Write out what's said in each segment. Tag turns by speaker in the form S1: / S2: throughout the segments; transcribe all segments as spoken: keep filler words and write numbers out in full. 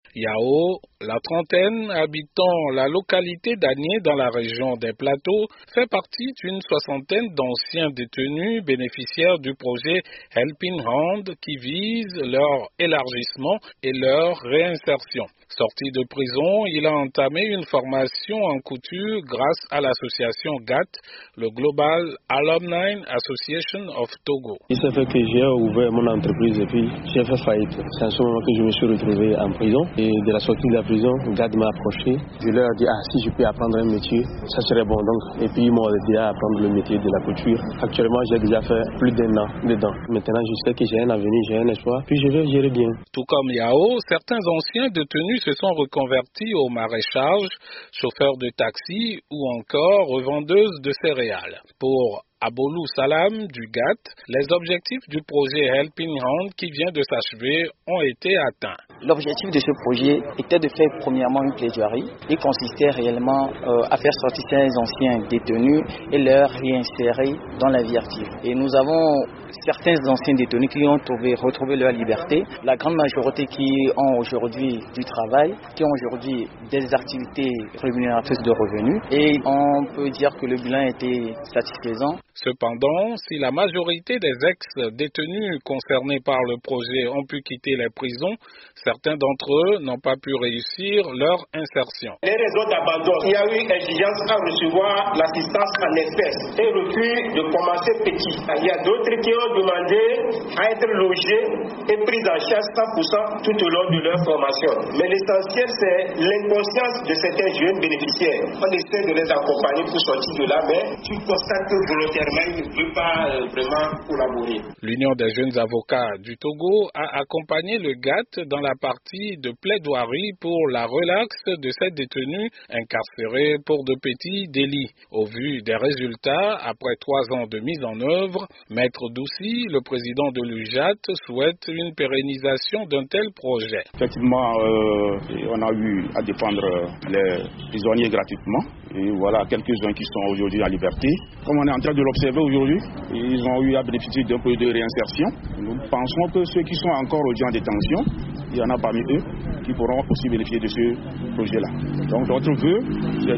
S1: Yao, la trentaine habitant la localité d'Anié dans la région des Plateaux, fait partie d'une soixantaine d'anciens détenus bénéficiaires du projet Helping Hand qui vise leur élargissement et leur réinsertion. Sorti de prison, il a entamé une formation en couture grâce à l'association G A T, le Global Alumni Association of Togo.
S2: Il s'est fait que j'ai ouvert mon entreprise et puis j'ai fait faillite. C'est à ce moment que je me suis retrouvé en prison et de la sortie de la prison, G A T m'a approché. Je leur ai dit, ah, si je peux apprendre un métier, ça serait bon. Donc, et puis ils m'ont aidé à apprendre le métier de la couture. Actuellement, j'ai déjà fait plus d'un an dedans. Maintenant, je sais que j'ai un avenir, j'ai un espoir, puis je vais gérer bien.
S1: Tout comme Yao, certains anciens détenus se sont reconvertis au maraîchage, chauffeurs de taxi ou encore revendeuses de céréales. Pour Abolou Salam du G A T, les objectifs du projet Helping Hand qui vient de s'achever ont été atteints.
S3: L'objectif de ce projet était de faire premièrement une plaidoirie. Il consistait réellement euh, à faire sortir ces anciens détenus et leur réinsérer dans la vie active. Et nous avons certains anciens détenus qui ont trouvé, retrouvé leur liberté, la grande majorité qui ont aujourd'hui du travail, qui ont aujourd'hui des activités rémunératrices de revenus, et on peut dire que le bilan était satisfaisant.
S1: Cependant, si la majorité des ex-détenus concernés par le projet ont pu quitter les prisons, certains d'entre eux n'ont pas pu réussir leur insertion.
S4: Les raisons d'abandon, il y a eu exigence à recevoir l'assistance en espèces et refus de commencer petit. Il y a d'autres qui ont demandé à être logés et pris en charge cent pour cent tout au long de leur formation. Mais l'essentiel, c'est l'inconscience de certains jeunes bénéficiaires. On essaie de les accompagner pour sortir de là, mais tu constates que volontairement, ils ne veulent pas vraiment collaborer.
S1: L'Union des jeunes avocats du Togo a accompagné le G A T dans la partie de plaidoirie pour la relaxe de ces détenus incarcérés pour de petits délits. Au vu des résultats, après trois ans de mise en œuvre, Maître Doussi, le président de l'U J A T, souhaite une pérennisation d'un tel projet.
S5: Effectivement, euh, on a eu à défendre les prisonniers gratuitement. Et voilà quelques-uns qui sont aujourd'hui en liberté. Comme on est en train de l'observer aujourd'hui, ils ont eu à bénéficier d'un peu de réinsertion. Nous pensons que ceux qui sont encore aujourd'hui en détention, il y en a parmi eux qui pourront aussi bénéficier de ce projet-là. Donc notre vœu, c'est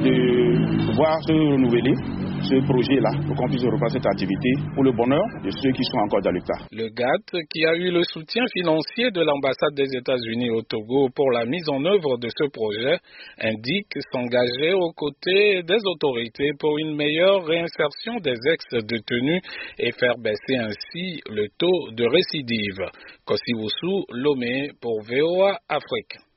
S5: de voir se renouveler ce projet-là pour qu'on puisse reprendre cette activité pour le bonheur de ceux qui sont encore dans le cas.
S1: Le G A T, qui a eu le soutien financier de l'ambassade des États-Unis au Togo pour la mise en œuvre de ce projet, indique s'engager aux côtés des autorités pour une meilleure réinsertion des ex-détenus et faire baisser ainsi le taux de récidive. Kossi Wusu, Lomé pour V O A Afrique.